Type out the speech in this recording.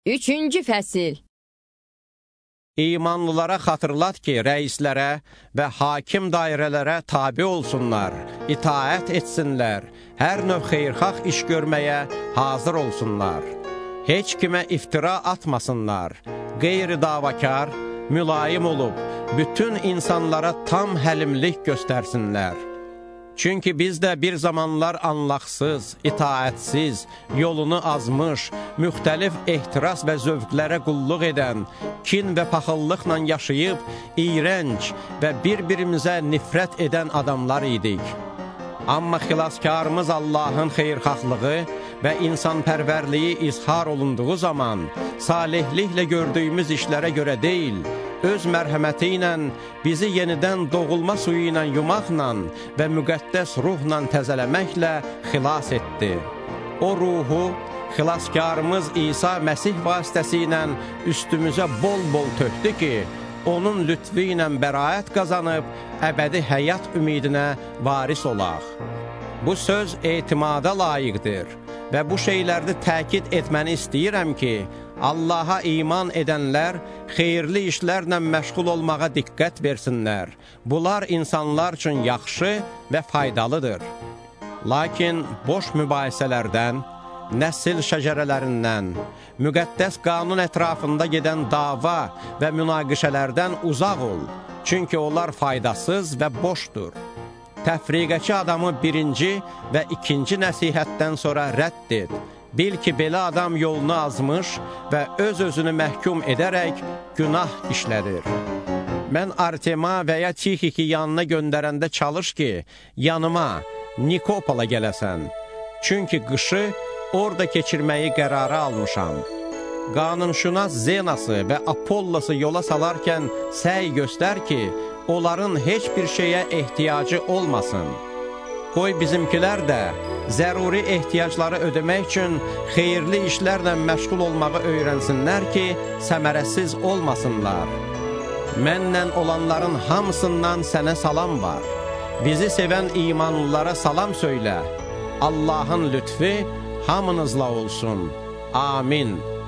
3-cü fəsil. İmanlılara xatırlat ki, rəislərə və hakim dairələrə tabi olsunlar, itaət etsinlər, hər növ xeyrxalq iş görməyə hazır olsunlar. Heç kimə iftira atmasınlar, qeyri-davakar, mülayim olub, bütün insanlara tam həlimlik göstərsinlər. Çünki biz də bir zamanlar anlaqsız, itaətsiz, yolunu azmış, müxtəlif ehtiras və zövqlərə qulluq edən, kin və paxıllıqla yaşayıb, iyrənc və bir-birimizə nifrət edən adamlar idik. Amma xilaskarımız Allahın xeyrxahlığı və insanpərvərliyi izhar olunduğu zaman, salihliklə gördüyümüz işlərə görə deyil, öz mərhəməti ilə bizi yenidən doğulma suyu ilə yumaqla və müqəddəs ruhla təzələməklə xilas etdi. O ruhu xilaskarımız İsa Məsih vasitəsilə üstümüzə bol-bol tökdü ki, onun lütfü ilə bəraət qazanıb, əbədi həyat ümidinə varis olaq. Bu söz etimada layiqdir və bu şeylərdə təkid etməni istəyirəm ki, Allaha iman edənlər xeyirli işlərlə məşğul olmağa diqqət versinlər. Bunlar insanlar üçün yaxşı və faydalıdır. Lakin boş mübahisələrdən, nəsil şəcərələrindən, müqəddəs qanun ətrafında gedən dava və münaqişələrdən uzaq ol. Çünki onlar faydasız və boşdur. Təfriqəçi adamı birinci və ikinci nəsihətdən sonra rədd et. Bil ki, belə adam yolunu azmış və öz-özünü məhkum edərək günah işlədir. Mən Artema və ya Tixiki yanına göndərəndə çalış ki, yanıma, Nikopola gələsən. Çünki qışı orada keçirməyi qərara almışam. Qanunşünas Zenası və Apollosu yola salarkən səy göstər ki, onların heç bir şeyə ehtiyacı olmasın. Qoy bizimkilər də zəruri ehtiyacları ödəmək üçün xeyirli işlərlə məşğul olmağı öyrənsinlər ki, səmərəsiz olmasınlar. Mənlə olanların hamısından sənə salam var. Bizi sevən imanlılara salam söylə. Allahın lütfi hamınızla olsun. Amin.